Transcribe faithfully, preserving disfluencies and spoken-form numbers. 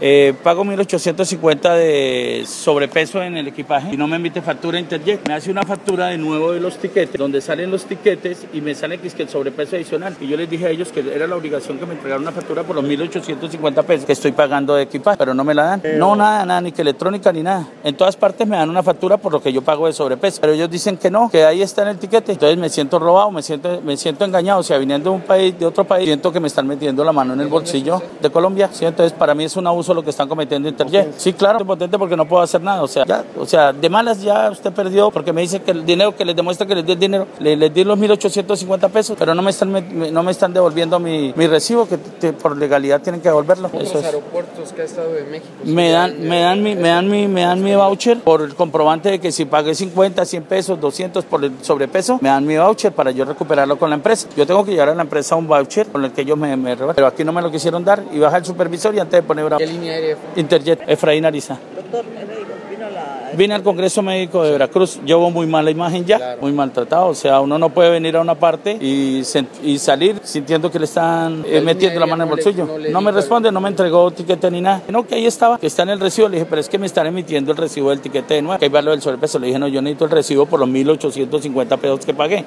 Eh, pago mil ochocientos cincuenta de sobrepeso en el equipaje y no me emite factura Interjet. Me hace una factura de nuevo de los tiquetes, donde salen los tiquetes y me sale que es que el sobrepeso adicional. Y yo les dije a ellos que era la obligación que me entregaran una factura por los mil ochocientos cincuenta pesos que estoy pagando de equipaje, pero no me la dan. Pero... No, nada, nada, ni que electrónica ni nada. En todas partes me dan una factura por lo que yo pago de sobrepeso, pero ellos dicen que no, que ahí está en el tiquete. Entonces me siento robado, me siento, me siento engañado. O sea, viniendo de un país, de otro país, siento que me están metiendo la mano en el bolsillo de Colombia. ¿Sí? Entonces para mí es un abuso lo que están cometiendo Interjet. Sí, claro, estoy potente porque no puedo hacer nada. O sea, ya, o sea, de malas ya usted perdió porque me dice que el dinero que les demuestra que les di el dinero, les, les di los mil ochocientos cincuenta pesos, pero no me están, me, no me están devolviendo mi, mi recibo, que te, por legalidad tienen que devolverlo. Eso es. Aeropuertos que ha estado de México. Me dan, me dan mi, me dan mi, me dan mi voucher por el comprobante de que si pagué cincuenta, cien pesos, doscientos por el sobrepeso, me dan mi voucher para yo recuperarlo con la empresa. Yo tengo que llevar a la empresa un voucher con el que ellos me, me rebajan, pero aquí no me lo quisieron dar y baja el supervisor y antes de poner bravo. ¿Qué línea aérea fue? Interjet, Efraín Ariza. Doctor, vino la... Vine al Congreso Médico de Veracruz, llevo muy mala imagen ya, claro. Muy maltratado, o sea, uno no puede venir a una parte y, y salir sintiendo que le están eh, metiendo la mano en el bolsillo. No, le, no, no me responde, no me entregó tiquete ni nada. No, que ahí estaba, que está en el recibo. Le dije, pero es que me están emitiendo el recibo del tiquete de nuevo, que hay valor del sobrepeso. Le dije, no, yo necesito el recibo por los mil ochocientos cincuenta pesos que pagué.